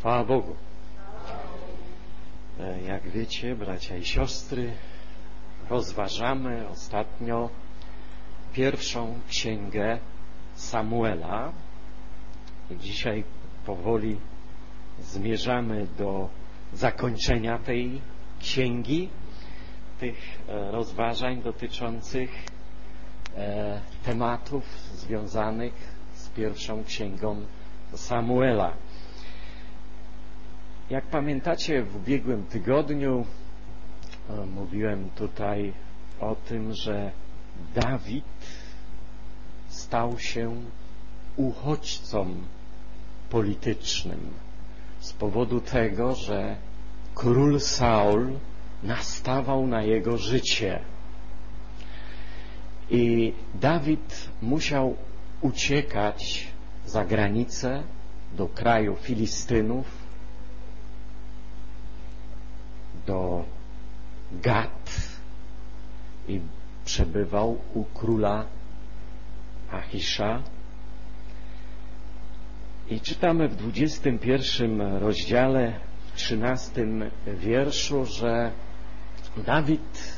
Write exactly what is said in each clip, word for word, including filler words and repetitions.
Chwała Bogu. Jak wiecie, bracia i siostry, rozważamy ostatnio pierwszą księgę Samuela. I dzisiaj powoli zmierzamy do zakończenia tej księgi, tych rozważań dotyczących e, tematów związanych z pierwszą księgą Samuela. Jak pamiętacie, w ubiegłym tygodniu e, mówiłem tutaj o tym, że Dawid stał się uchodźcą politycznym z powodu tego, że król Saul nastawał na jego życie. I Dawid musiał uciekać za granicę do kraju Filistynów, do Gat i przebywał u króla Achisza. I czytamy w dwudziestym pierwszym rozdziale, w trzynastym wierszu, że Dawid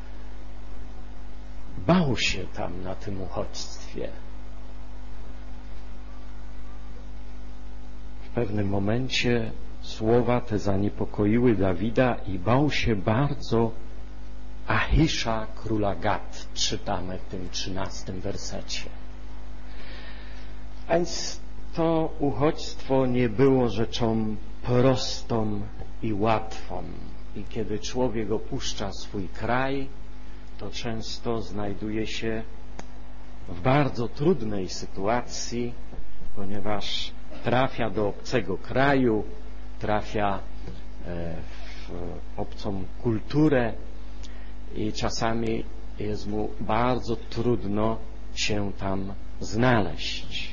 bał się tam na tym uchodźstwie. W pewnym momencie słowa te zaniepokoiły Dawida i bał się bardzo Achisza, króla Gat. Czytamy w tym trzynastym wersecie. A więc to uchodźstwo nie było rzeczą prostą i łatwą. I kiedy człowiek opuszcza swój kraj, to często znajduje się w bardzo trudnej sytuacji, ponieważ trafia do obcego kraju, trafia w obcą kulturę i czasami jest mu bardzo trudno się tam znaleźć.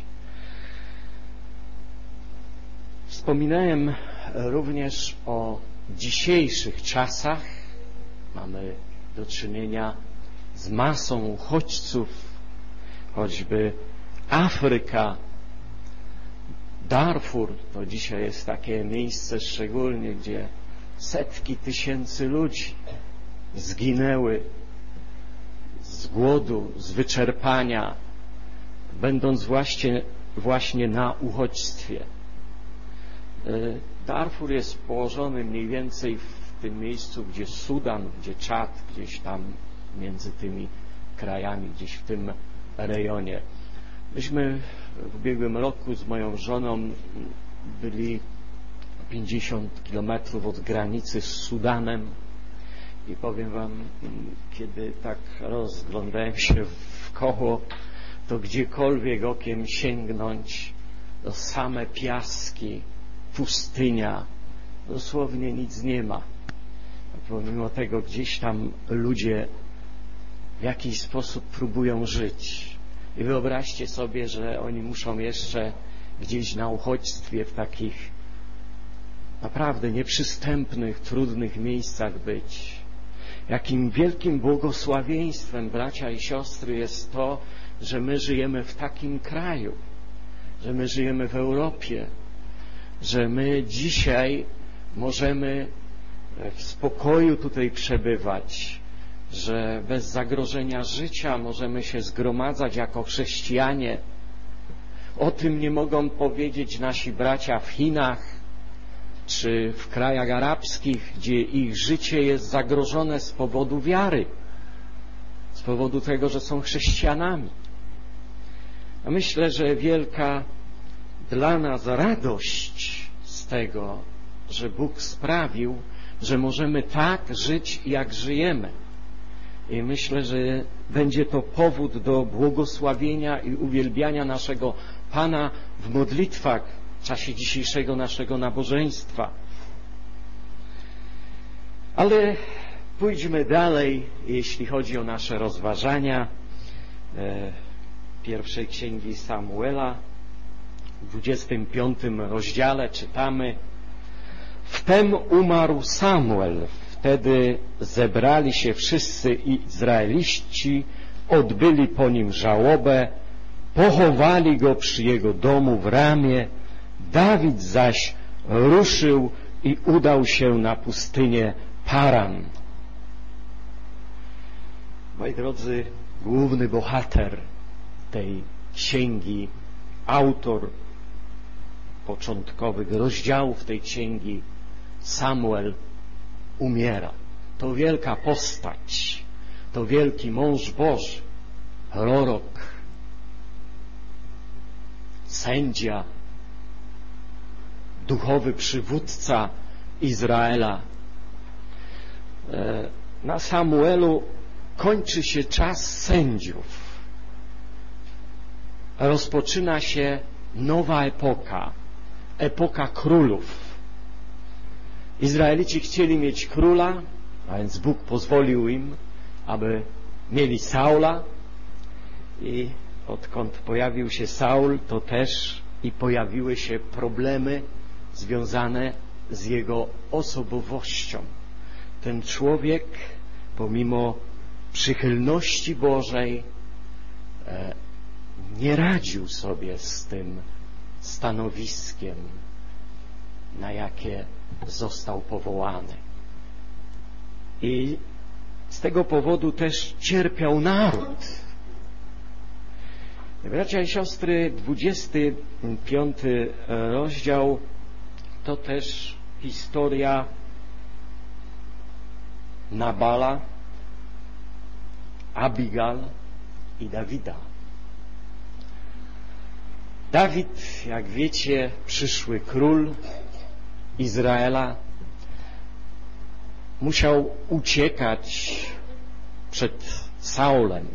Wspominałem również o dzisiejszych czasach. Mamy do czynienia z masą uchodźców, choćby Afryka, Darfur, to dzisiaj jest takie miejsce szczególnie, gdzie setki tysięcy ludzi zginęły z głodu, z wyczerpania, będąc właśnie, właśnie na uchodźstwie. Darfur jest położony mniej więcej w tym miejscu, gdzie Sudan, gdzie Czad, gdzieś tam między tymi krajami, gdzieś w tym rejonie. Myśmy w ubiegłym roku z moją żoną byli pięćdziesiąt kilometrów od granicy z Sudanem i powiem wam, kiedy tak rozglądałem się w koło, to gdziekolwiek okiem sięgnąć, to same piaski, pustynia, dosłownie nic nie ma. Pomimo tego gdzieś tam ludzie w jakiś sposób próbują żyć. I wyobraźcie sobie, że oni muszą jeszcze gdzieś na uchodźstwie w takich naprawdę nieprzystępnych, trudnych miejscach być. Jakim wielkim błogosławieństwem, bracia i siostry, jest to, że my żyjemy w takim kraju, że my żyjemy w Europie, że my dzisiaj możemy w spokoju tutaj przebywać, że bez zagrożenia życia możemy się zgromadzać jako chrześcijanie. O tym nie mogą powiedzieć nasi bracia w Chinach czy w krajach arabskich, gdzie ich życie jest zagrożone z powodu wiary, z powodu tego, że są chrześcijanami. A myślę, że wielka dla nas radość z tego, że Bóg sprawił, że możemy tak żyć, jak żyjemy. I myślę, że będzie to powód do błogosławienia i uwielbiania naszego Pana w modlitwach w czasie dzisiejszego naszego nabożeństwa. Ale pójdźmy dalej, jeśli chodzi o nasze rozważania e, pierwszej księgi Samuela. W dwudziestym piątym rozdziale czytamy: Wtem umarł Samuel. Wtedy zebrali się wszyscy Izraeliści, odbyli po nim żałobę, pochowali go przy jego domu w Ramie. Dawid zaś ruszył i udał się na pustynię Paran. Moi drodzy, główny bohater tej księgi, autor początkowych rozdziałów tej księgi, Samuel, umiera. To wielka postać, to wielki mąż Boży, prorok, sędzia, duchowy przywódca Izraela. Na Samuelu kończy się czas sędziów. Rozpoczyna się nowa epoka, epoka królów. Izraelici chcieli mieć króla, a więc Bóg pozwolił im, aby mieli Saula, i odkąd pojawił się Saul, to też i pojawiły się problemy związane z jego osobowością. Ten człowiek, pomimo przychylności Bożej, e, nie radził sobie z tym stanowiskiem, na jakie został powołany. I z tego powodu też cierpiał naród. Bracia i siostry, dwudziesty piąty rozdział to też historia Nabala, Abigal i Dawida. Dawid, jak wiecie, przyszły król Izraela, musiał uciekać przed Saulem.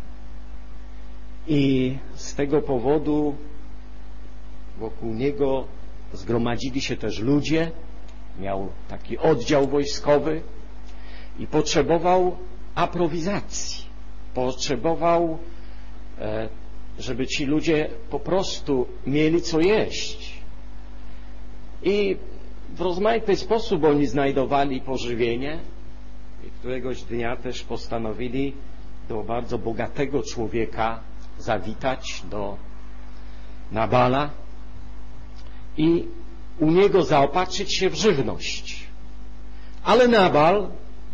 I z tego powodu wokół niego zgromadzili się też ludzie, miał taki oddział wojskowy i potrzebował aprowizacji. Potrzebował, żeby ci ludzie po prostu mieli co jeść. I w rozmaity sposób oni znajdowali pożywienie i któregoś dnia też postanowili do bardzo bogatego człowieka zawitać, do Nabala, i u niego zaopatrzyć się w żywność. Ale Nabal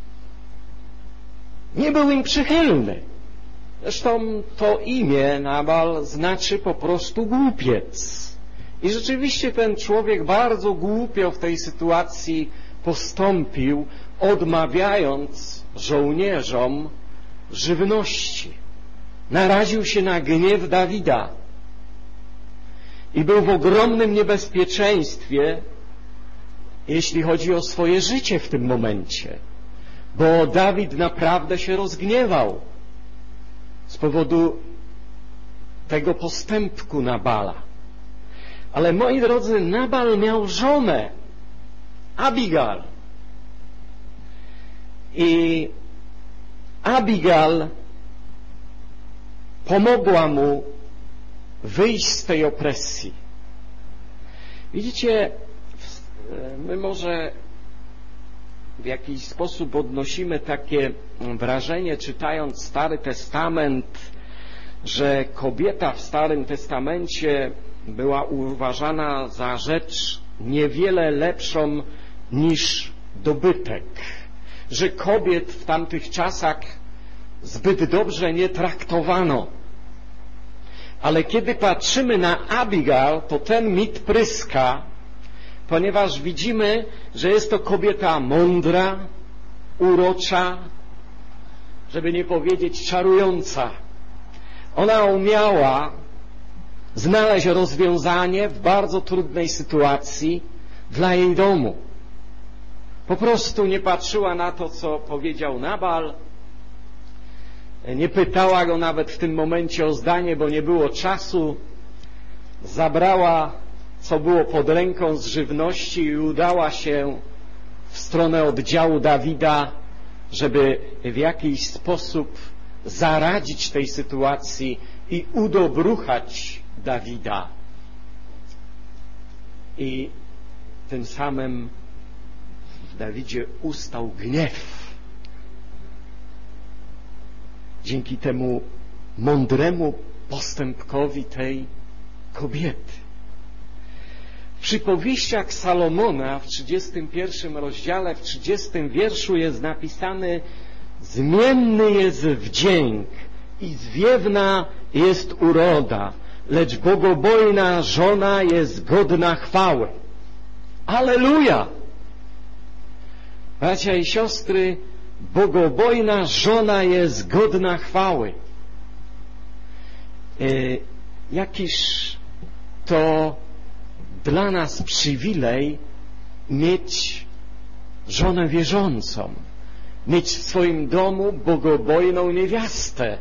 nie był im przychylny. Zresztą to imię Nabal znaczy po prostu głupiec. I rzeczywiście ten człowiek bardzo głupio w tej sytuacji postąpił, odmawiając żołnierzom żywności. Naraził się na gniew Dawida i był w ogromnym niebezpieczeństwie, jeśli chodzi o swoje życie w tym momencie, bo Dawid naprawdę się rozgniewał z powodu tego postępku Nabala. Ale moi drodzy, Nabal miał żonę, Abigal. I Abigal pomogła mu wyjść z tej opresji. Widzicie, my może w jakiś sposób odnosimy takie wrażenie, czytając Stary Testament, że kobieta w Starym Testamencie była uważana za rzecz niewiele lepszą niż dobytek, że kobiet w tamtych czasach zbyt dobrze nie traktowano. Ale kiedy patrzymy na Abigal, to ten mit pryska, ponieważ widzimy, że jest to kobieta mądra, urocza, żeby nie powiedzieć czarująca. Ona umiała znaleźć rozwiązanie w bardzo trudnej sytuacji dla jej domu. Po prostu nie patrzyła na to, co powiedział Nabal, nie pytała go nawet w tym momencie o zdanie, bo nie było czasu. Zabrała, co było pod ręką z żywności i udała się w stronę oddziału Dawida, żeby w jakiś sposób zaradzić tej sytuacji i udobruchać Dawida. I tym samym w Dawidzie ustał gniew. Dzięki temu mądremu postępkowi tej kobiety. W przypowieściach Salomona w trzydziestym pierwszym rozdziale, w trzydziestym wierszu jest napisane: zmienny jest wdzięk i zwiewna jest uroda, lecz bogobojna żona jest godna chwały. Alleluja! Bracia i siostry, bogobojna żona jest godna chwały. E, jakiż to dla nas przywilej mieć żonę wierzącą, mieć w swoim domu bogobojną niewiastę.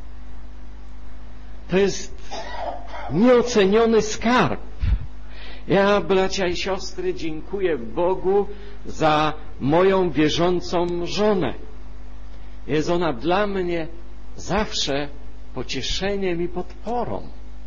To jest nieoceniony skarb. Ja, bracia i siostry, dziękuję Bogu za moją wierzącą żonę. Jest ona dla mnie zawsze pocieszeniem i podporą.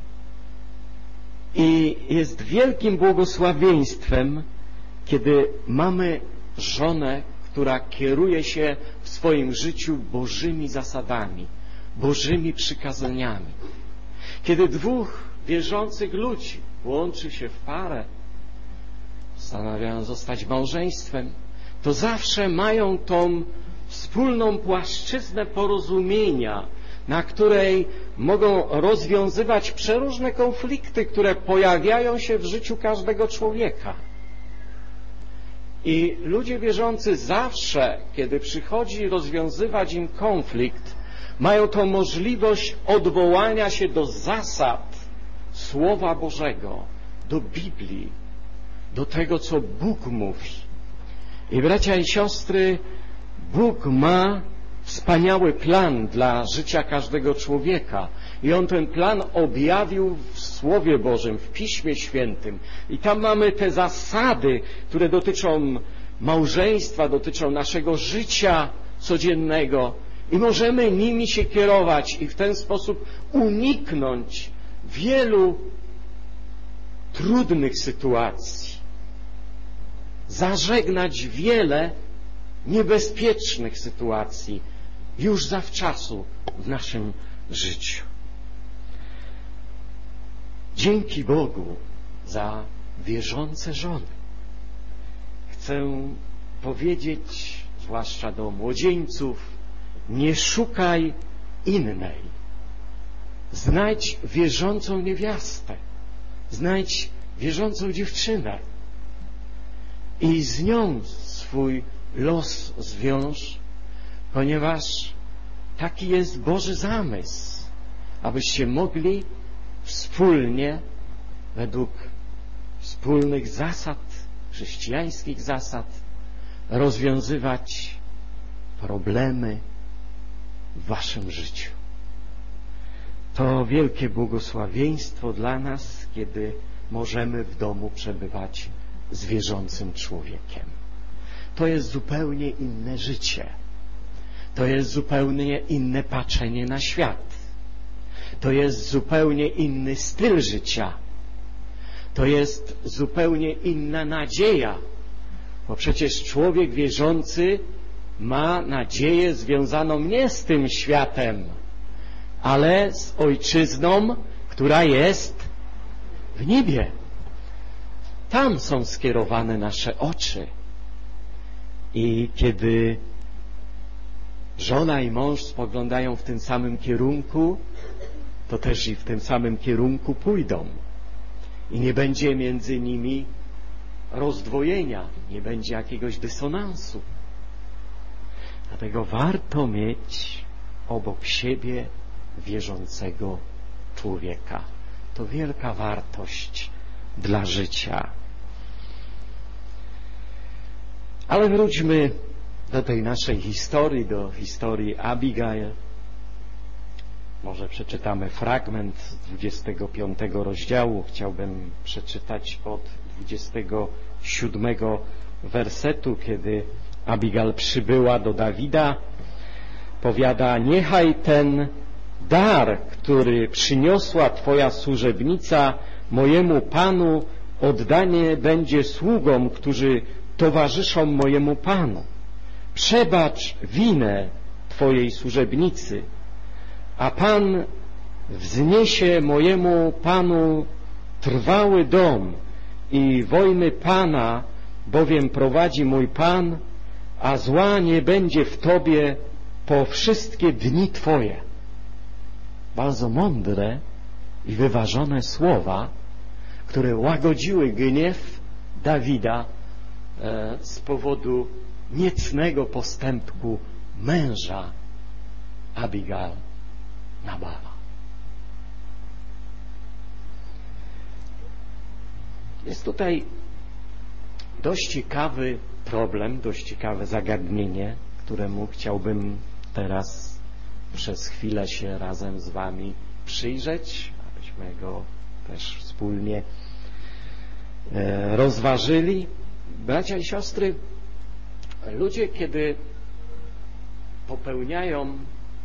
I jest wielkim błogosławieństwem, kiedy mamy żonę, która kieruje się w swoim życiu Bożymi zasadami, Bożymi przykazaniami. Kiedy dwóch wierzących ludzi łączy się w parę, postanawiają zostać małżeństwem, to zawsze mają tą wspólną płaszczyznę porozumienia, na której mogą rozwiązywać przeróżne konflikty, które pojawiają się w życiu każdego człowieka. I ludzie wierzący zawsze, kiedy przychodzi rozwiązywać im konflikt, mają tą możliwość odwołania się do zasad Słowa Bożego, do Biblii, do tego, co Bóg mówi. I bracia i siostry, Bóg ma wspaniały plan dla życia każdego człowieka. I On ten plan objawił w Słowie Bożym, w Piśmie Świętym. I tam mamy te zasady, które dotyczą małżeństwa, dotyczą naszego życia codziennego. I możemy nimi się kierować i w ten sposób uniknąć wielu trudnych sytuacji. Zażegnać wiele niebezpiecznych sytuacji już zawczasu w naszym życiu. Dzięki Bogu za wierzące żony. Chcę powiedzieć, zwłaszcza do młodzieńców, nie szukaj innej. Znajdź wierzącą niewiastę. Znajdź wierzącą dziewczynę. I z nią swój los zwiąż, ponieważ taki jest Boży zamysł, abyście mogli wspólnie, według wspólnych zasad, chrześcijańskich zasad, rozwiązywać problemy w waszym życiu. To wielkie błogosławieństwo dla nas, kiedy możemy w domu przebywać z wierzącym człowiekiem. To jest zupełnie inne życie. To jest zupełnie inne patrzenie na świat. To jest zupełnie inny styl życia. To jest zupełnie inna nadzieja. Bo przecież człowiek wierzący ma nadzieję związaną nie z tym światem, ale z ojczyzną, która jest w niebie. Tam są skierowane nasze oczy. I kiedy żona i mąż spoglądają w tym samym kierunku, to też i w tym samym kierunku pójdą. I nie będzie między nimi rozdwojenia, nie będzie jakiegoś dysonansu. Dlatego warto mieć obok siebie wierzącego człowieka. To wielka wartość dla życia. Ale wróćmy do tej naszej historii, do historii Abigail. Może przeczytamy fragment z dwudziestego piątego rozdziału. Chciałbym przeczytać od dwudziestego siódmego wersetu, kiedy Abigail przybyła do Dawida. Powiada: niechaj ten dar, który przyniosła Twoja służebnica mojemu Panu, oddanie będzie sługom, którzy towarzyszą mojemu Panu. Przebacz winę Twojej służebnicy, a Pan wzniesie mojemu Panu trwały dom i wojny Pana, bowiem prowadzi mój Pan, a zła nie będzie w Tobie po wszystkie dni Twoje. Bardzo mądre i wyważone słowa, które łagodziły gniew Dawida e, z powodu niecnego postępku męża Abigail, Nabala. Jest tutaj dość ciekawy problem, dość ciekawe zagadnienie, któremu chciałbym teraz przez chwilę się razem z Wami przyjrzeć, abyśmy go też wspólnie e, rozważyli. Bracia i siostry, ludzie, kiedy popełniają e,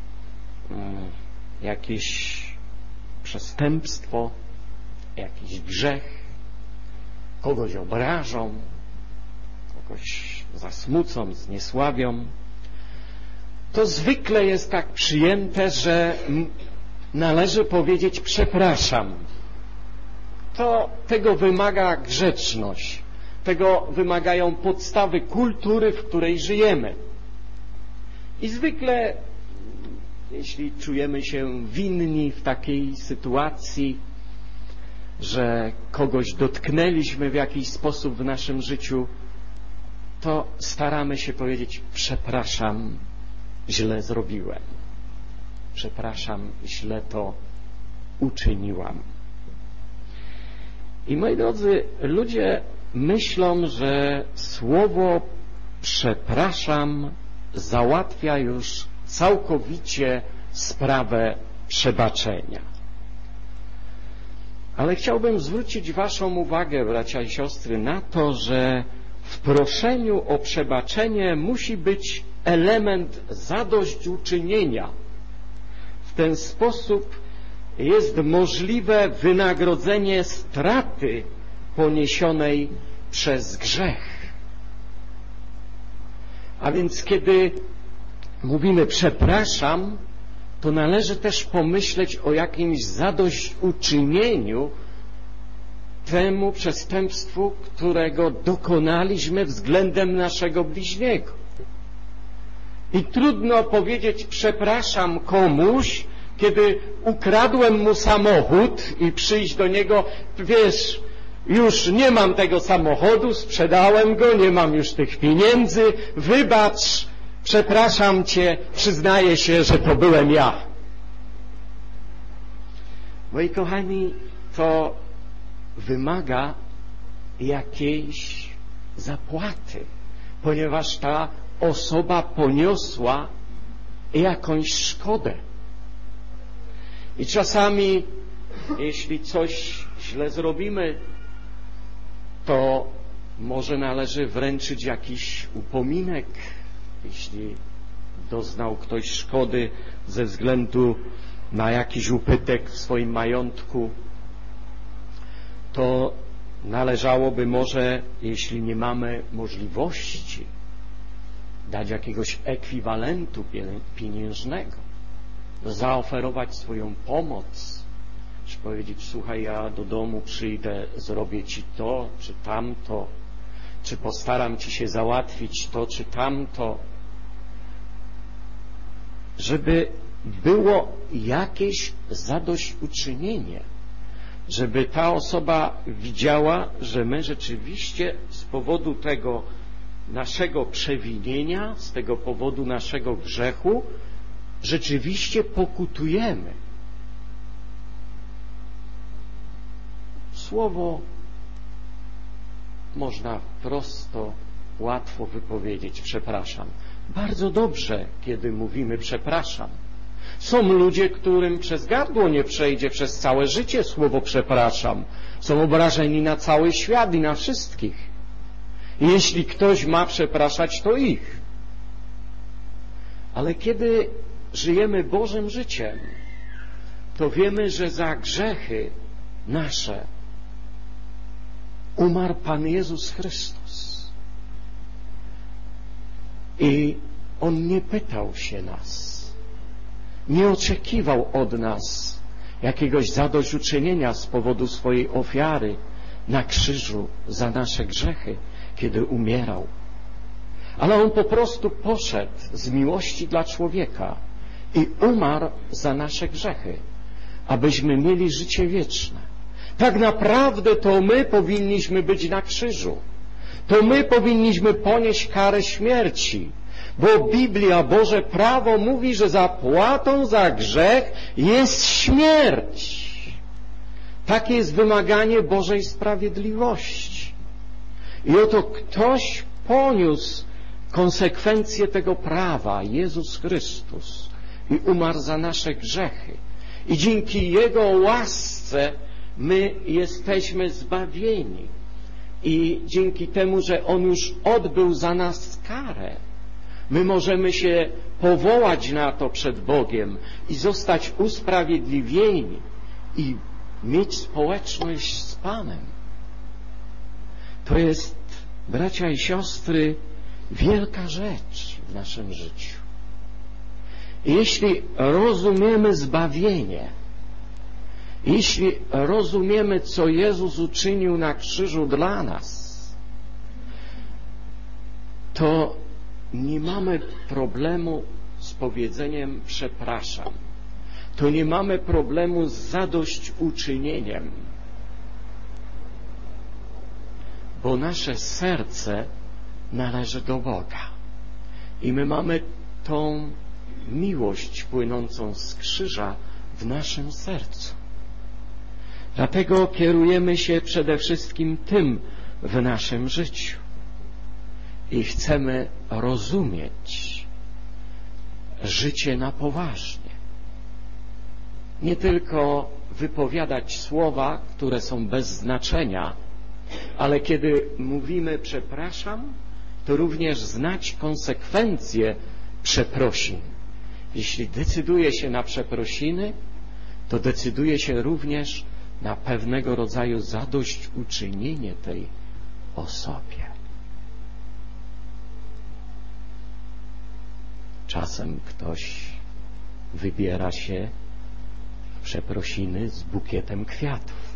jakieś przestępstwo, jakiś grzech, kogoś obrażą, kogoś zasmucą, zniesławią, to zwykle jest tak przyjęte, że należy powiedzieć przepraszam. To tego wymaga grzeczność, tego wymagają podstawy kultury, w której żyjemy. I zwykle, jeśli czujemy się winni w takiej sytuacji, że kogoś dotknęliśmy w jakiś sposób w naszym życiu, to staramy się powiedzieć przepraszam, źle zrobiłem. Przepraszam, źle to uczyniłam. I moi drodzy, ludzie myślą, że słowo przepraszam załatwia już całkowicie sprawę przebaczenia. Ale chciałbym zwrócić Waszą uwagę, bracia i siostry, na to, że w proszeniu o przebaczenie musi być element zadośćuczynienia. W ten sposób jest możliwe wynagrodzenie straty poniesionej przez grzech. A więc kiedy mówimy przepraszam, to należy też pomyśleć o jakimś zadośćuczynieniu temu przestępstwu, którego dokonaliśmy względem naszego bliźniego. I trudno powiedzieć przepraszam komuś, kiedy ukradłem mu samochód i przyjść do niego, wiesz, już nie mam tego samochodu, sprzedałem go, nie mam już tych pieniędzy, wybacz, przepraszam Cię, przyznaję się, że to byłem ja. Moi kochani, to wymaga jakiejś zapłaty, ponieważ ta osoba poniosła jakąś szkodę. I czasami, jeśli coś źle zrobimy, to może należy wręczyć jakiś upominek, jeśli doznał ktoś szkody ze względu na jakiś ubytek w swoim majątku, to należałoby może, jeśli nie mamy możliwości, dać jakiegoś ekwiwalentu pieniężnego, zaoferować swoją pomoc, czy powiedzieć, słuchaj, ja do domu przyjdę, zrobię Ci to, czy tamto, czy postaram Ci się załatwić to, czy tamto, żeby było jakieś zadośćuczynienie, żeby ta osoba widziała, że my rzeczywiście z powodu tego naszego przewinienia, z tego powodu naszego grzechu, rzeczywiście pokutujemy. Słowo można prosto, łatwo wypowiedzieć przepraszam. Bardzo dobrze, kiedy mówimy przepraszam. Są ludzie, którym przez gardło nie przejdzie przez całe życie słowo przepraszam. Są obrażeni na cały świat i na wszystkich. Jeśli ktoś ma przepraszać, to ich. Ale kiedy żyjemy Bożym życiem, to wiemy, że za grzechy nasze umarł Pan Jezus Chrystus. I On nie pytał się nas, nie oczekiwał od nas jakiegoś zadośćuczynienia z powodu swojej ofiary na krzyżu za nasze grzechy, kiedy umierał. Ale On po prostu poszedł z miłości dla człowieka i umarł za nasze grzechy, abyśmy mieli życie wieczne. Tak naprawdę to my powinniśmy być na krzyżu. To my powinniśmy ponieść karę śmierci, bo Biblia, Boże prawo mówi, że zapłatą za grzech jest śmierć. Takie jest wymaganie Bożej sprawiedliwości. I oto ktoś poniósł konsekwencje tego prawa, Jezus Chrystus, i umarł za nasze grzechy. I dzięki Jego łasce my jesteśmy zbawieni. I dzięki temu, że On już odbył za nas karę, my możemy się powołać na to przed Bogiem i zostać usprawiedliwieni i mieć społeczność z Panem. To jest, bracia i siostry, wielka rzecz w naszym życiu. I jeśli rozumiemy zbawienie, jeśli rozumiemy, co Jezus uczynił na krzyżu dla nas, to nie mamy problemu z powiedzeniem przepraszam. To nie mamy problemu z zadośćuczynieniem, bo nasze serce należy do Boga i my mamy tą miłość płynącą z krzyża w naszym sercu. Dlatego kierujemy się przede wszystkim tym w naszym życiu i chcemy rozumieć życie na poważnie. Nie tylko wypowiadać słowa, które są bez znaczenia, ale kiedy mówimy przepraszam, to również znać konsekwencje przeprosin. Jeśli decyduje się na przeprosiny, to decyduje się również na pewnego rodzaju zadośćuczynienie tej osobie. Czasem ktoś wybiera się w przeprosiny z bukietem kwiatów.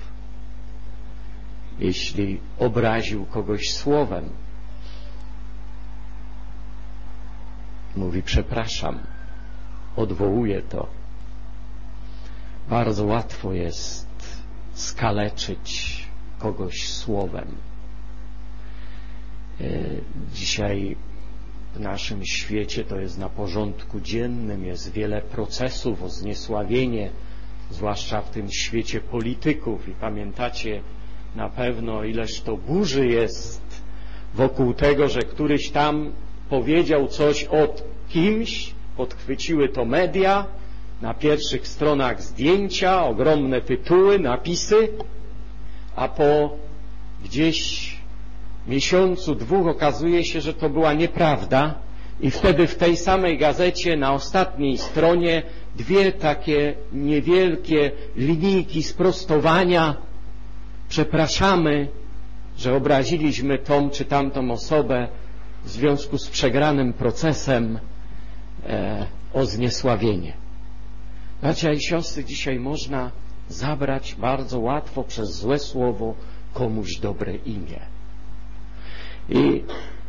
Jeśli obraził kogoś słowem, mówi przepraszam, odwołuje to. Bardzo łatwo jest skaleczyć kogoś słowem. Dzisiaj w naszym świecie to jest na porządku dziennym, jest wiele procesów o zniesławienie, zwłaszcza w tym świecie polityków. I pamiętacie na pewno, ileż to burzy jest wokół tego, że któryś tam powiedział coś o kimś, podchwyciły to media, na pierwszych stronach zdjęcia, ogromne tytuły, napisy, a po gdzieś miesiącu, dwóch okazuje się, że to była nieprawda i wtedy w tej samej gazecie na ostatniej stronie dwie takie niewielkie linijki sprostowania. Przepraszamy, że obraziliśmy tą czy tamtą osobę w związku z przegranym procesem e, o zniesławienie. Bracia i siostry, dzisiaj można zabrać bardzo łatwo przez złe słowo komuś dobre imię. I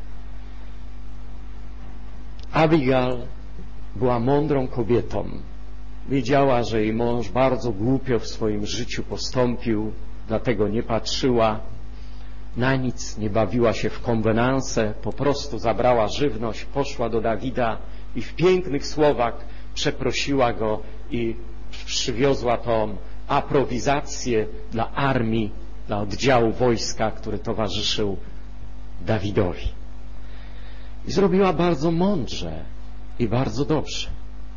Abigail była mądrą kobietą. Wiedziała, że jej mąż bardzo głupio w swoim życiu postąpił, dlatego nie patrzyła na nic, nie bawiła się w konwenanse, po prostu zabrała żywność, poszła do Dawida i w pięknych słowach przeprosiła go i przywiozła tą aprowizację dla armii, dla oddziału wojska, który towarzyszył Dawidowi. I zrobiła bardzo mądrze i bardzo dobrze.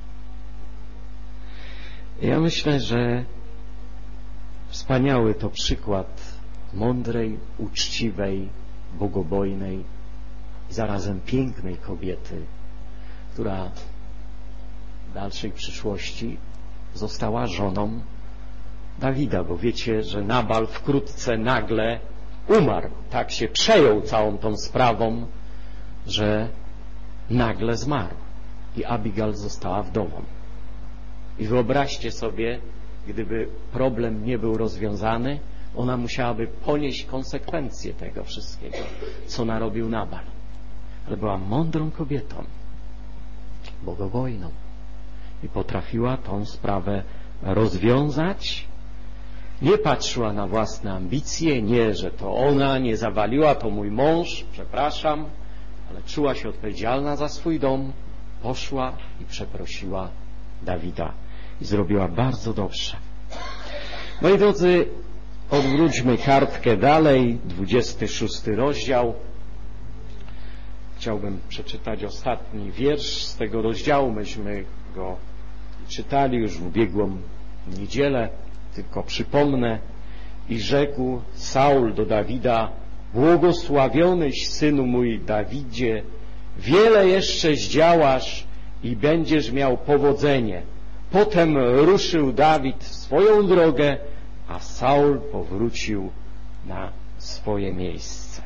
Ja myślę, że wspaniały to przykład mądrej, uczciwej, bogobojnej i zarazem pięknej kobiety, która w dalszej przyszłości została żoną Dawida, bo wiecie, że Nabal wkrótce nagle umarł. Tak się przejął całą tą sprawą, że nagle zmarł i Abigail została wdową. I wyobraźcie sobie, gdyby problem nie był rozwiązany, Ona musiałaby ponieść konsekwencje tego wszystkiego, co narobił Nabal. Ale była mądrą kobietą, bogobojną i potrafiła tą sprawę rozwiązać. Nie patrzyła na własne ambicje, nie, że to ona nie zawaliła, to mój mąż, przepraszam, ale czuła się odpowiedzialna za swój dom, poszła i przeprosiła Dawida i zrobiła bardzo dobrze. Moi drodzy, odwróćmy kartkę dalej, dwudziesty szósty rozdział. Chciałbym przeczytać ostatni wiersz z tego rozdziału. Myśmy go czytali już w ubiegłą niedzielę, tylko przypomnę. I rzekł Saul do Dawida: błogosławionyś, synu mój Dawidzie, wiele jeszcze zdziałasz i będziesz miał powodzenie. Potem ruszył Dawid w swoją drogę, a Saul powrócił na swoje miejsce.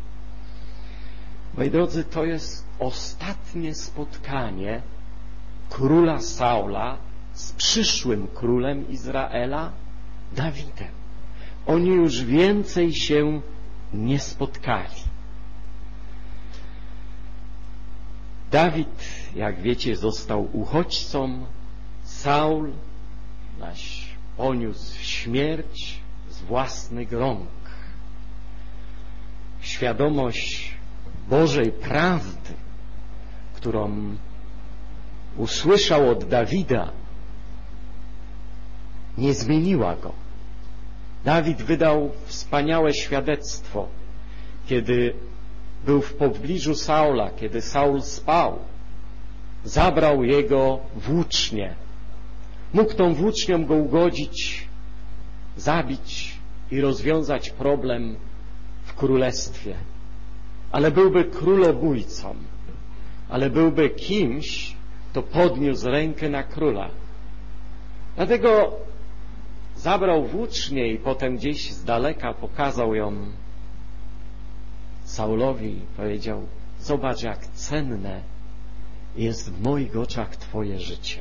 Moi drodzy, to jest ostatnie spotkanie króla Saula z przyszłym królem Izraela, Dawidem. Oni już więcej się nie spotkali. Dawid, jak wiecie, został uchodźcą. Saul zaś poniósł śmierć z własnych rąk. Świadomość Bożej prawdy, którą usłyszał od Dawida, nie zmieniła go. Dawid wydał wspaniałe świadectwo, kiedy był w pobliżu Saula, kiedy Saul spał. Zabrał jego włócznię. Mógł tą włócznią go ugodzić, zabić i rozwiązać problem w królestwie. Ale byłby królobójcą. Ale byłby kimś, kto podniósł rękę na króla. Dlatego zabrał włócznię i potem gdzieś z daleka pokazał ją Saulowi i powiedział: zobacz, jak cenne jest w moich oczach Twoje życie.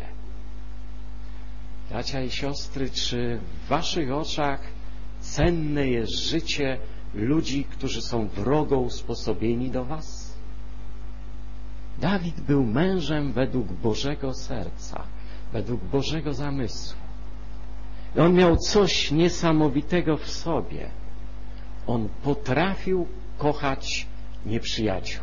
Bracia i siostry, czy w Waszych oczach cenne jest życie ludzi, którzy są wrogo usposobieni do Was? Dawid był mężem według Bożego serca, według Bożego zamysłu. I on miał coś niesamowitego w sobie. On potrafił kochać nieprzyjaciół.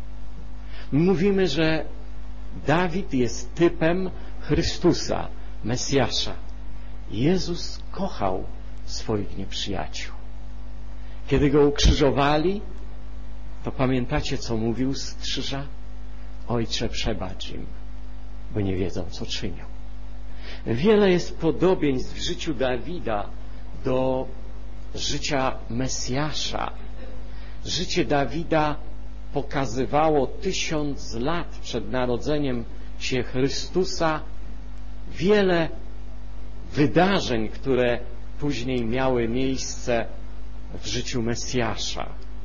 Mówimy, że Dawid jest typem Chrystusa, Mesjasza. Jezus kochał swoich nieprzyjaciół. Kiedy Go ukrzyżowali, to pamiętacie, co mówił z krzyża? Ojcze, przebacz im, bo nie wiedzą, co czynią. Wiele jest podobieństw w życiu Dawida do życia Mesjasza. Życie Dawida pokazywało tysiąc lat przed narodzeniem się Chrystusa wiele wydarzeń, które później miały miejsce w życiu Mesjasza,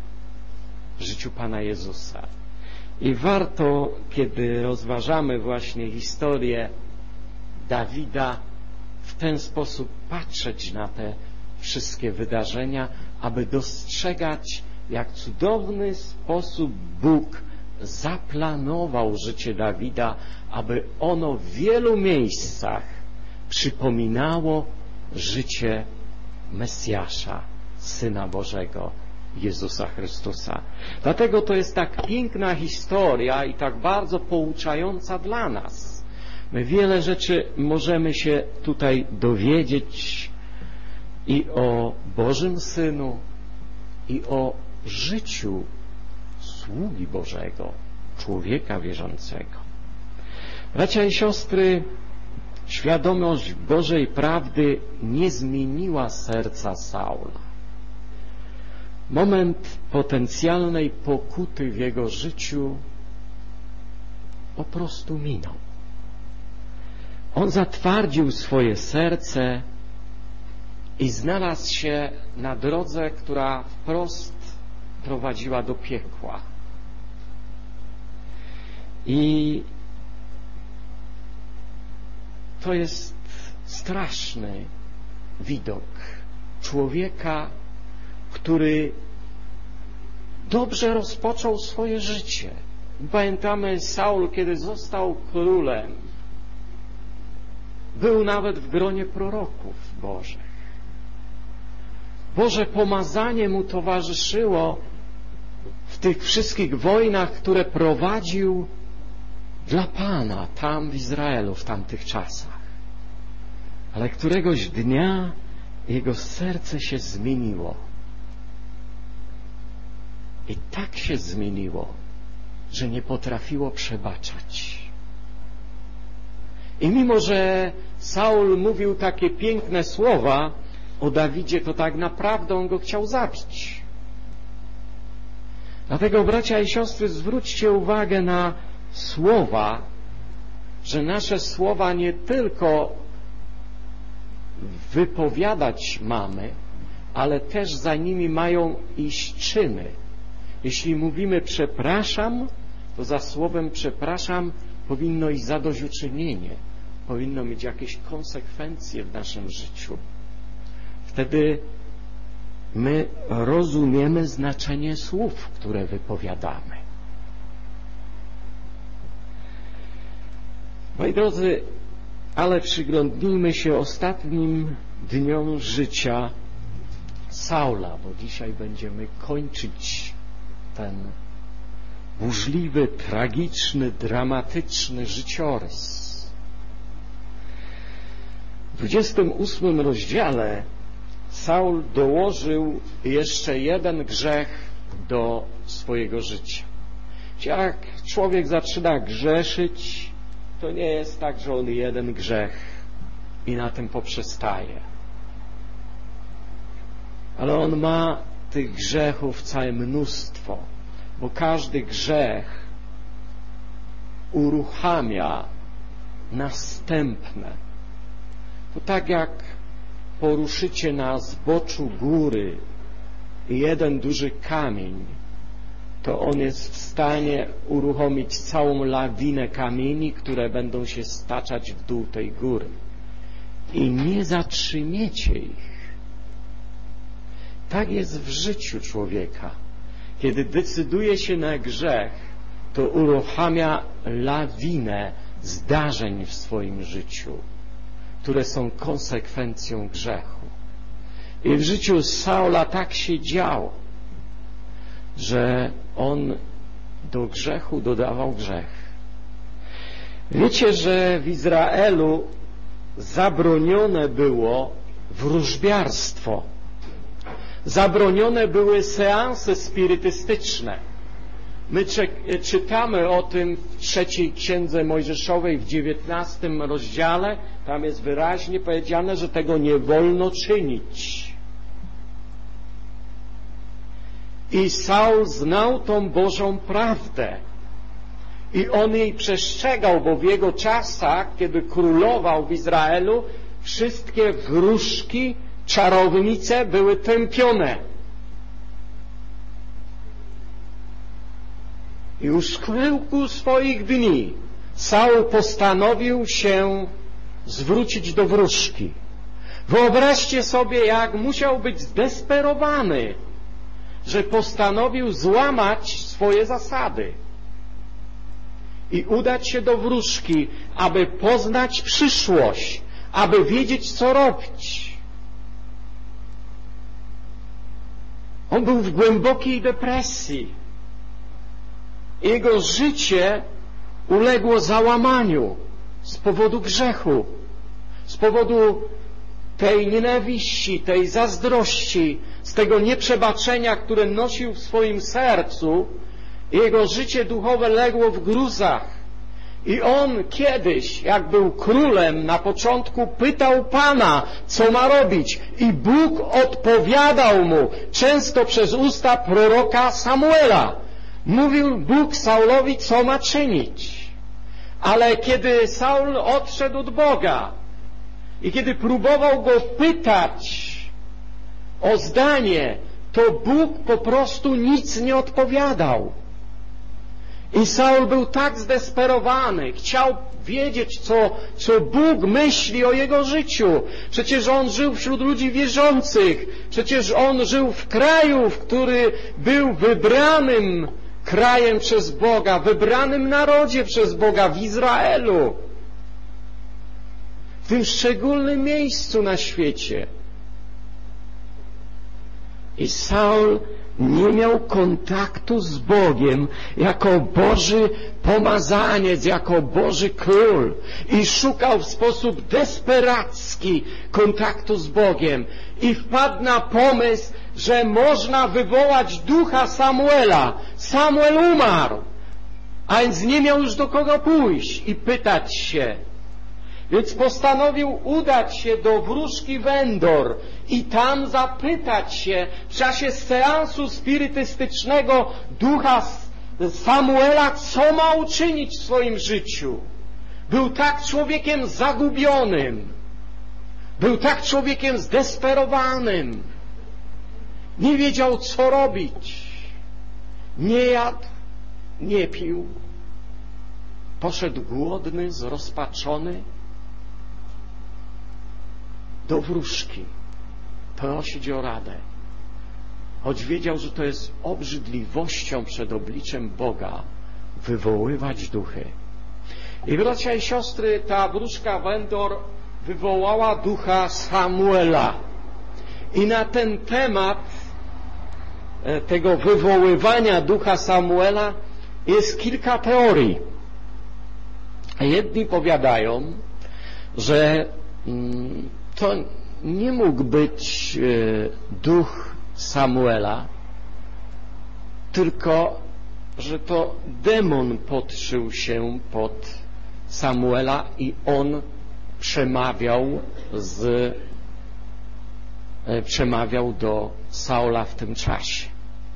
w życiu Pana Jezusa. I warto, kiedy rozważamy właśnie historię Dawida, w ten sposób patrzeć na te wszystkie wydarzenia, aby dostrzegać, jak cudowny sposób Bóg zaplanował życie Dawida, aby ono w wielu miejscach przypominało życie Mesjasza, Syna Bożego, Jezusa Chrystusa. Dlatego to jest tak piękna historia i tak bardzo pouczająca dla nas. My wiele rzeczy możemy się tutaj dowiedzieć i o Bożym Synu, i o życiu sługi Bożego, człowieka wierzącego. Bracia i siostry, świadomość Bożej prawdy nie zmieniła serca Saula. Moment potencjalnej pokuty w jego życiu po prostu minął. On zatwardził swoje serce i znalazł się na drodze, która wprost prowadziła do piekła. I to jest straszny widok człowieka, który dobrze rozpoczął swoje życie. Pamiętamy, Saul, kiedy został królem, był nawet w gronie proroków Bożych. Boże pomazanie mu towarzyszyło w tych wszystkich wojnach, które prowadził dla Pana tam w Izraelu w tamtych czasach. Ale któregoś dnia jego serce się zmieniło. I tak się zmieniło, że nie potrafiło przebaczać. I mimo, że Saul mówił takie piękne słowa o Dawidzie, to tak naprawdę on go chciał zabić. Dlatego, bracia i siostry, zwróćcie uwagę na słowa, że nasze słowa nie tylko wypowiadać mamy, ale też za nimi mają iść czyny. Jeśli mówimy przepraszam, to za słowem przepraszam powinno iść zadośćuczynienie, powinno mieć jakieś konsekwencje w naszym życiu. Wtedy my rozumiemy znaczenie słów, które wypowiadamy. Moi drodzy, ale przyglądnijmy się ostatnim dniom życia Saula, bo dzisiaj będziemy kończyć ten burzliwy, tragiczny, dramatyczny życiorys. W dwudziestym ósmym rozdziale Saul dołożył jeszcze jeden grzech do swojego życia. Jak człowiek zaczyna grzeszyć, to nie jest tak, że on jeden grzech i na tym poprzestaje. Ale on ma tych grzechów całe mnóstwo, bo każdy grzech uruchamia następne. To tak jak poruszycie na zboczu góry jeden duży kamień, to on jest w stanie uruchomić całą lawinę kamieni, które będą się staczać w dół tej góry. I nie zatrzymiecie ich. Tak jest w życiu człowieka. Kiedy decyduje się na grzech, to uruchamia lawinę zdarzeń w swoim życiu, które są konsekwencją grzechu. I w życiu Saula tak się działo, że on do grzechu dodawał grzech. Wiecie, że w Izraelu zabronione było wróżbiarstwo. Zabronione były seanse spirytystyczne. My czytamy o tym w trzeciej Księdze Mojżeszowej w dziewiętnastym rozdziale. Tam jest wyraźnie powiedziane, że tego nie wolno czynić. I Saul znał tą Bożą prawdę. I on jej przestrzegał, bo w jego czasach, kiedy królował w Izraelu, wszystkie wróżki, czarownice były tępione. I u schyłku swoich dni Saul postanowił się zwrócić do wróżki. Wyobraźcie sobie, jak musiał być zdesperowany, że postanowił złamać swoje zasady i udać się do wróżki, aby poznać przyszłość, aby wiedzieć, co robić. On był w głębokiej depresji. Jego życie uległo załamaniu z powodu grzechu, z powodu tej nienawiści, tej zazdrości, z tego nieprzebaczenia, które nosił w swoim sercu. Jego życie duchowe legło w gruzach. I on kiedyś, jak był królem, na początku pytał Pana, co ma robić. I Bóg odpowiadał mu, często przez usta proroka Samuela. Mówił Bóg Saulowi, co ma czynić. Ale kiedy Saul odszedł od Boga i kiedy próbował go pytać o zdanie, to Bóg po prostu nic nie odpowiadał. I Saul był tak zdesperowany, chciał wiedzieć, co, co Bóg myśli o jego życiu. Przecież on żył wśród ludzi wierzących, przecież on żył w kraju, w który był wybranym krajem przez Boga, wybranym narodzie przez Boga, w Izraelu. W tym szczególnym miejscu na świecie. I Saul nie miał kontaktu z Bogiem jako Boży pomazaniec, jako Boży król i szukał w sposób desperacki kontaktu z Bogiem i wpadł na pomysł, że można wywołać ducha Samuela. Samuel umarł, a więc nie miał już do kogo pójść i pytać się. Więc postanowił udać się do wróżki Wendor i tam zapytać się w czasie seansu spirytystycznego ducha Samuela, co ma uczynić w swoim życiu. Był tak człowiekiem zagubionym, był tak człowiekiem zdesperowanym, nie wiedział, co robić. Nie jadł, nie pił, poszedł głodny, zrozpaczony do wróżki prosić o radę, choć wiedział, że to jest obrzydliwością przed obliczem Boga wywoływać duchy. I bracia i siostry, ta wróżka Wendor wywołała ducha Samuela. I na ten temat tego wywoływania ducha Samuela jest kilka teorii. Jedni powiadają, że to nie mógł być duch Samuela, tylko że to demon podszył się pod Samuela i on przemawiał z przemawiał do Saula w tym czasie.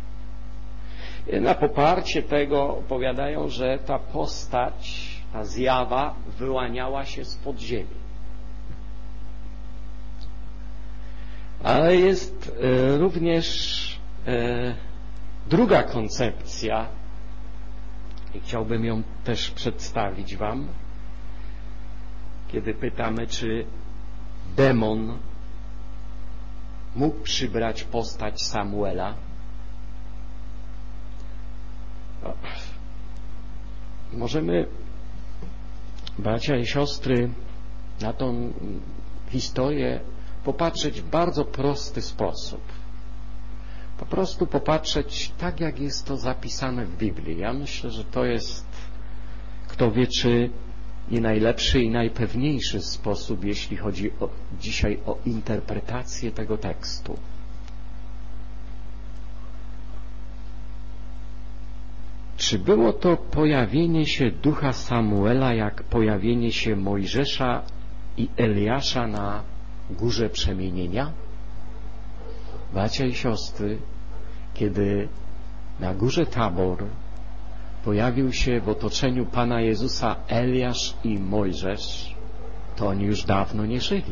Na poparcie tego powiadają, że ta postać, ta zjawa wyłaniała się spod ziemi. Ale jest e, również e, druga koncepcja i chciałbym ją też przedstawić wam, kiedy pytamy, czy demon mógł przybrać postać Samuela. No, możemy, bracia i siostry, na tą historię popatrzeć w bardzo prosty sposób. Po prostu popatrzeć tak, jak jest to zapisane w Biblii. Ja myślę, że to jest, kto wie, czy i najlepszy i najpewniejszy sposób, jeśli chodzi o, dzisiaj o interpretację tego tekstu. Czy było to pojawienie się ducha Samuela jak pojawienie się Mojżesza i Eliasza na górze przemienienia? Bracia i siostry, kiedy na górze Tabor pojawił się w otoczeniu Pana Jezusa Eliasz i Mojżesz, to oni już dawno nie żyli.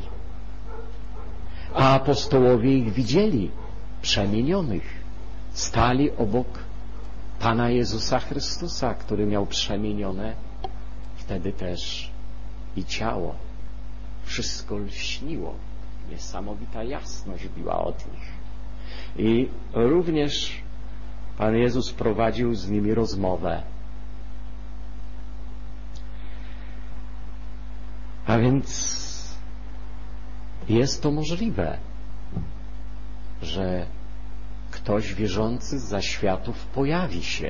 A apostołowie ich widzieli, przemienionych. Stali obok Pana Jezusa Chrystusa, który miał przemienione wtedy też i ciało. Wszystko lśniło. Niesamowita jasność biła od nich. I również Pan Jezus prowadził z nimi rozmowę. A więc jest to możliwe, że ktoś wierzący zza światów pojawi się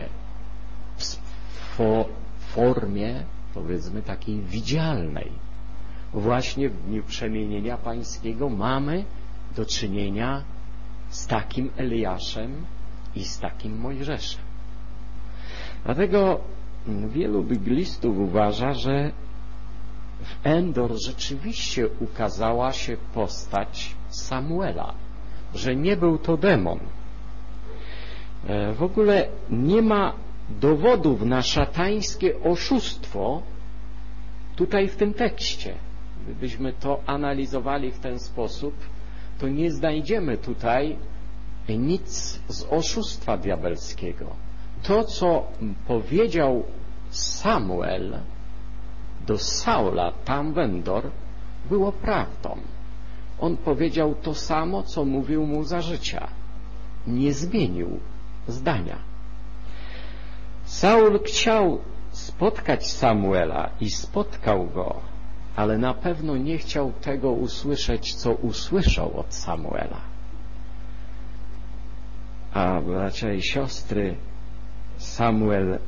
w formie, powiedzmy, takiej widzialnej. Właśnie w dniu przemienienia pańskiego mamy do czynienia z takim Eliaszem i z takim Mojżeszem. Dlatego wielu biblistów uważa, że w Endor rzeczywiście ukazała się postać Samuela, że nie był to demon. W ogóle nie ma dowodów na szatańskie oszustwo tutaj w tym tekście. Gdybyśmy to analizowali w ten sposób, to nie znajdziemy tutaj nic z oszustwa diabelskiego. to, co powiedział Samuel do Saula tam w Endor, było prawdą. On powiedział to samo, co mówił mu za życia. Nie zmienił zdania. Saul chciał spotkać Samuela i spotkał go, ale na pewno nie chciał tego usłyszeć, co usłyszał od Samuela. A bracia i siostry, Samuel,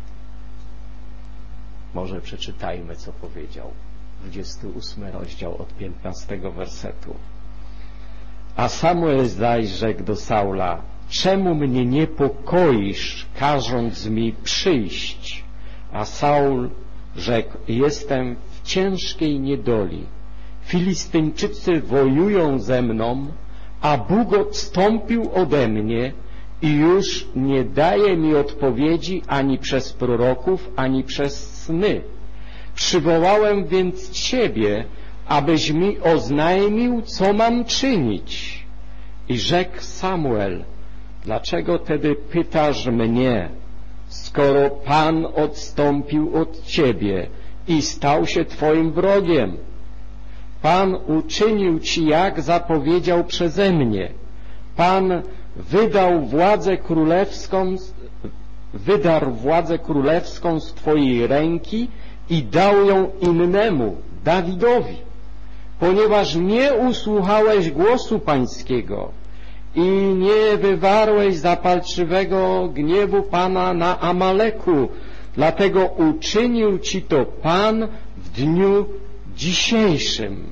może przeczytajmy, co powiedział. dwudziesty ósmy rozdział od piętnastego wersetu. A Samuel zaś rzekł do Saula: czemu mnie niepokoisz, każąc mi przyjść? A Saul rzekł: jestem w ciężkiej niedoli. Filistyńczycy wojują ze mną, a Bóg odstąpił ode mnie i już nie daje mi odpowiedzi ani przez proroków, ani przez sny. Przywołałem więc Ciebie, abyś mi oznajmił, co mam czynić. I rzekł Samuel: dlaczego tedy pytasz mnie, skoro Pan odstąpił od Ciebie i stał się Twoim wrogiem? Pan uczynił Ci, jak zapowiedział przeze mnie. Pan wydał władzę królewską, wydarł władzę królewską z Twojej ręki i dał ją innemu, Dawidowi, ponieważ nie usłuchałeś głosu Pańskiego i nie wywarłeś zapalczywego gniewu Pana na Amaleku, dlatego uczynił Ci to Pan w dniu dzisiejszym.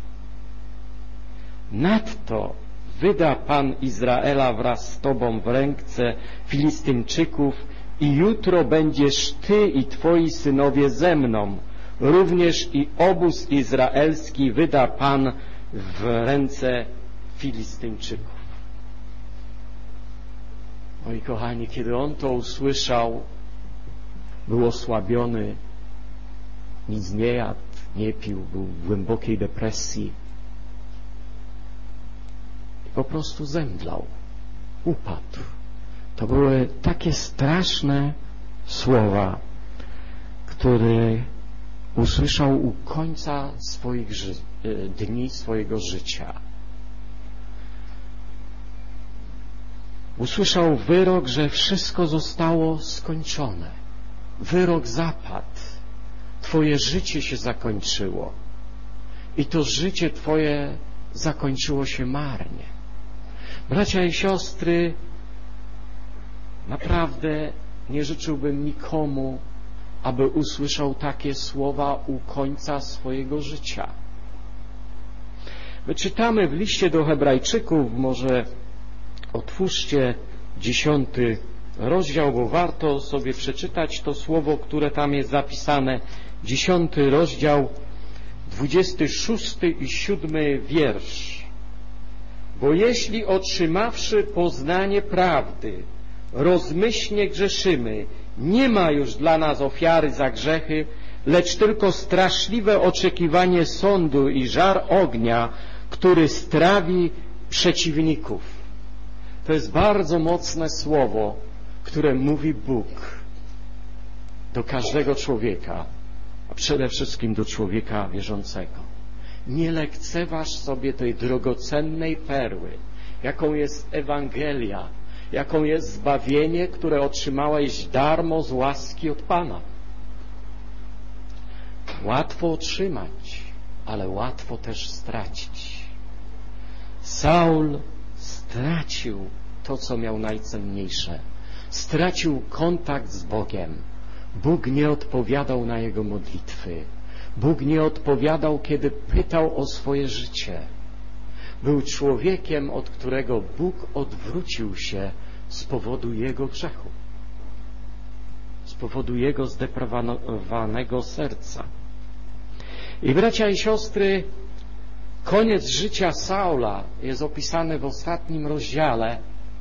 Nadto wyda Pan Izraela wraz z Tobą w ręce Filistyńczyków i jutro będziesz Ty i Twoi synowie ze mną. Również i obóz izraelski wyda Pan w ręce Filistyńczyków. Moi kochani, kiedy on to usłyszał, był osłabiony, nic nie jadł, nie pił, był w głębokiej depresji i po prostu zemdlał, upadł. To były takie straszne słowa, które usłyszał u końca swoich ży- dni swojego życia. Usłyszał wyrok, że wszystko zostało skończone. Wyrok zapadł. Twoje życie się zakończyło. I to życie Twoje zakończyło się marnie. Bracia i siostry, naprawdę nie życzyłbym nikomu, aby usłyszał takie słowa u końca swojego życia. My czytamy w liście do Hebrajczyków, może otwórzcie dziesiąty rozdział, bo warto sobie przeczytać to słowo, które tam jest zapisane. Dziesiąty rozdział, dwudziesty szósty i siódmy wiersz. Bo jeśli otrzymawszy poznanie prawdy, rozmyślnie grzeszymy, nie ma już dla nas ofiary za grzechy, lecz tylko straszliwe oczekiwanie sądu i żar ognia, który strawi przeciwników. To jest bardzo mocne słowo, które mówi Bóg do każdego człowieka, a przede wszystkim do człowieka wierzącego. Nie lekceważ sobie tej drogocennej perły, jaką jest Ewangelia, jaką jest zbawienie, które otrzymałeś darmo z łaski od Pana. Łatwo otrzymać, ale łatwo też stracić. Saul stracił to, co miał najcenniejsze. Stracił kontakt z Bogiem. Bóg nie odpowiadał na jego modlitwy. Bóg nie odpowiadał, kiedy pytał o swoje życie. Był człowiekiem, od którego Bóg odwrócił się z powodu jego grzechu, z powodu jego zdeprawowanego serca. I bracia i siostry, koniec życia Saula jest opisany w ostatnim rozdziale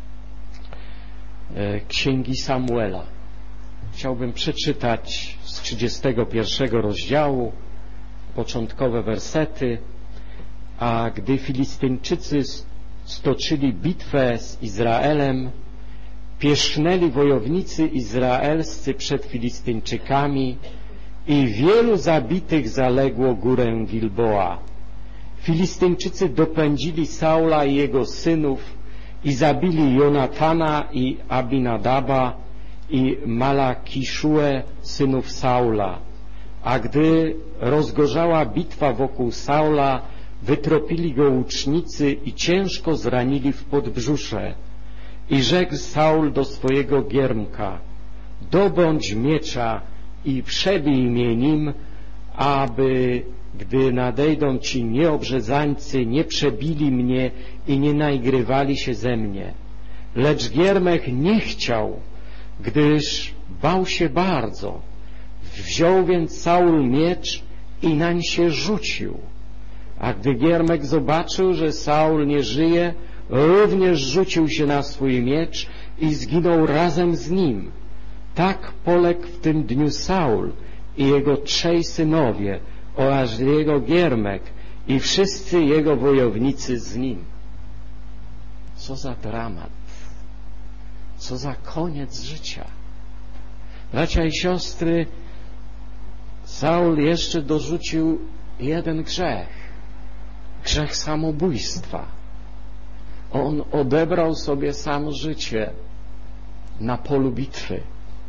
Księgi Samuela. Chciałbym przeczytać z trzydziestego pierwszego rozdziału początkowe wersety. A gdy Filistyńczycy stoczyli bitwę z Izraelem Pierzchnęli wojownicy izraelscy przed Filistyńczykami i wielu zabitych zaległo górę Gilboa. Filistyńczycy dopędzili Saula i jego synów i zabili Jonatana i Abinadaba i Malakiszuę, synów Saula. A gdy rozgorzała bitwa wokół Saula, wytropili go łucznicy i ciężko zranili w podbrzusze. I rzekł Saul do swojego giermka: dobądź miecza i przebij mnie nim, aby, gdy nadejdą ci nieobrzezańcy, nie przebili mnie i nie naigrywali się ze mnie. Lecz giermek nie chciał, gdyż bał się bardzo. Wziął więc Saul miecz i nań się rzucił. A gdy giermek zobaczył, że Saul nie żyje, również rzucił się na swój miecz i zginął razem z nim. Tak poległ w tym dniu Saul i jego trzej synowie oraz jego giermek i wszyscy jego wojownicy z nim. Co za dramat, co za koniec życia. Bracia i siostry, Saul jeszcze dorzucił jeden grzech, grzech samobójstwa. On odebrał sobie sam życie na polu bitwy.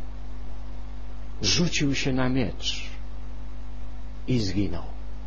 Rzucił się na miecz i zginął.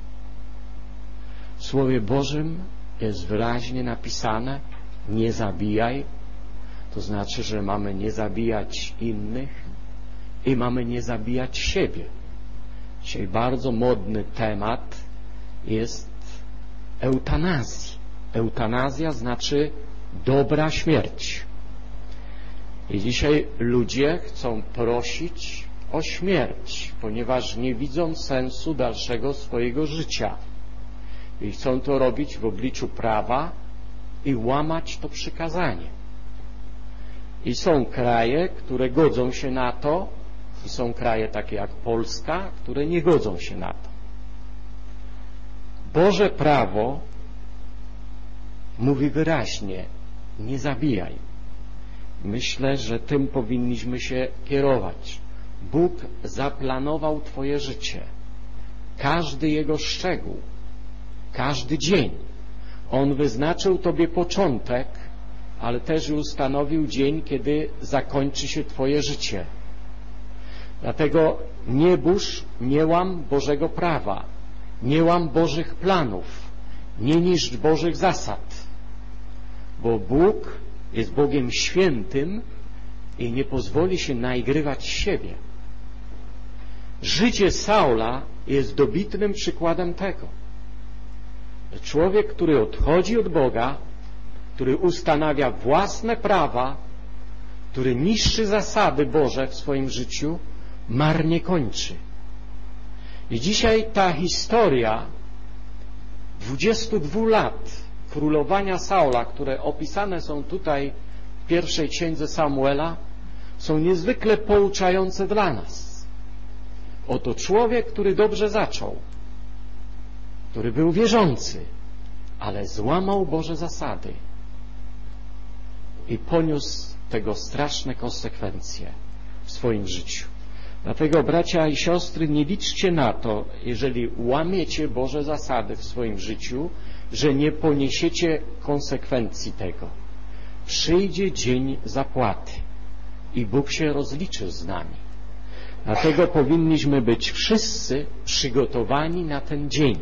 W Słowie Bożym jest wyraźnie napisane: nie zabijaj. To znaczy, że mamy nie zabijać innych i mamy nie zabijać siebie. Dzisiaj bardzo modny temat jest eutanazji. Eutanazja znaczy dobra śmierć. I dzisiaj ludzie chcą prosić o śmierć, ponieważ nie widzą sensu dalszego swojego życia. I chcą to robić w obliczu prawa i łamać to przykazanie. I są kraje, które godzą się na to, i są kraje takie jak Polska, które nie godzą się na to. Boże prawo mówi wyraźnie: nie zabijaj. Myślę, że tym powinniśmy się kierować. Bóg zaplanował Twoje życie. Każdy jego szczegół, każdy dzień. On wyznaczył Tobie początek, ale też ustanowił dzień, kiedy zakończy się Twoje życie. Dlatego nie burz, nie łam Bożego prawa, nie łam Bożych planów, nie niszcz Bożych zasad, bo Bóg jest Bogiem świętym i nie pozwoli się naigrywać siebie. Życie Saula jest dobitnym przykładem tego. Człowiek, który odchodzi od Boga, który ustanawia własne prawa, który niszczy zasady Boże w swoim życiu, marnie kończy. I dzisiaj ta historia dwudziestu dwóch lat królowania Saula, które opisane są tutaj w pierwszej księdze Samuela, są niezwykle pouczające dla nas. Oto człowiek, który dobrze zaczął, który był wierzący, ale złamał Boże zasady i poniósł tego straszne konsekwencje w swoim życiu. Dlatego, bracia i siostry, nie liczcie na to, jeżeli łamiecie Boże zasady w swoim życiu, że nie poniesiecie konsekwencji tego. Przyjdzie dzień zapłaty i Bóg się rozliczy z nami. Dlatego powinniśmy być wszyscy przygotowani na ten dzień.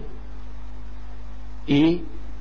I,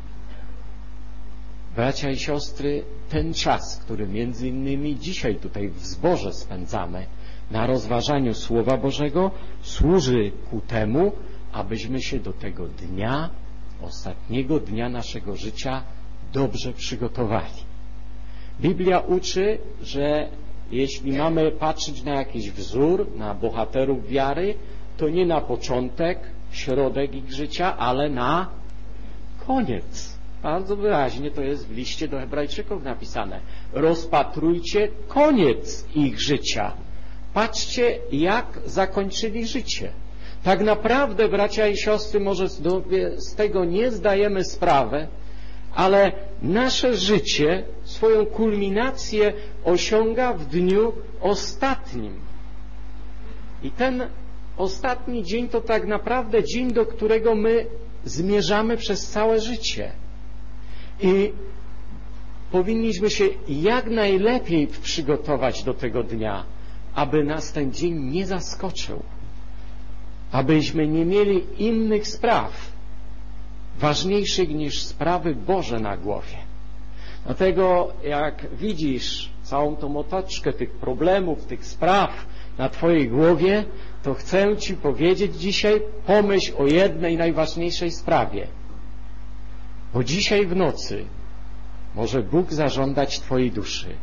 bracia i siostry, ten czas, który między innymi dzisiaj tutaj w zborze spędzamy, na rozważaniu Słowa Bożego, służy ku temu, abyśmy się do tego dnia, ostatniego dnia naszego życia, dobrze przygotowali. Biblia uczy, że jeśli mamy patrzeć na jakiś wzór, na bohaterów wiary, to nie na początek, środek ich życia, ale na koniec. Bardzo wyraźnie to jest w liście do Hebrajczyków napisane. Rozpatrujcie koniec ich życia. Patrzcie, jak zakończyli życie. Tak naprawdę, bracia i siostry, może z tego nie zdajemy sprawy, ale nasze życie swoją kulminację osiąga w dniu ostatnim. I ten ostatni dzień to tak naprawdę dzień, do którego my zmierzamy przez całe życie. I powinniśmy się jak najlepiej przygotować do tego dnia, aby nas ten dzień nie zaskoczył, abyśmy nie mieli innych spraw ważniejszych niż sprawy Boże na głowie. Dlatego jak widzisz całą tą otoczkę tych problemów, tych spraw na Twojej głowie, to chcę Ci powiedzieć dzisiaj, pomyśl o jednej najważniejszej sprawie. Bo dzisiaj w nocy może Bóg zażądać Twojej duszy.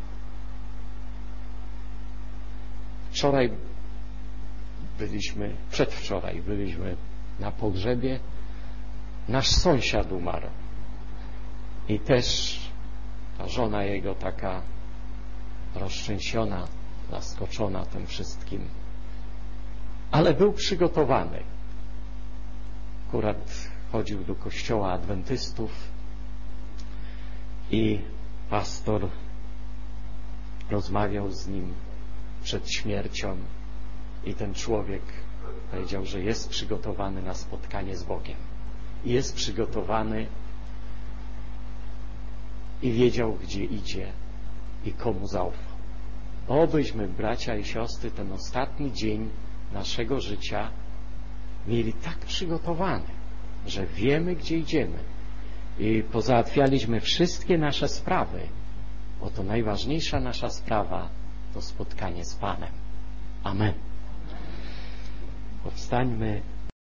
Wczoraj byliśmy, przedwczoraj byliśmy na pogrzebie. Nasz sąsiad umarł. I też ta żona jego taka roztrzęsiona, zaskoczona tym wszystkim. Ale był przygotowany. Akurat chodził do kościoła adwentystów i pastor rozmawiał z nim przed śmiercią i ten człowiek powiedział, że jest przygotowany na spotkanie z Bogiem. I jest przygotowany i wiedział, gdzie idzie i komu zaufał. Obyśmy, bracia i siostry, ten ostatni dzień naszego życia mieli tak przygotowany, że wiemy, gdzie idziemy i pozałatwialiśmy wszystkie nasze sprawy, bo to najważniejsza nasza sprawa to spotkanie z Panem. Amen. Powstańmy.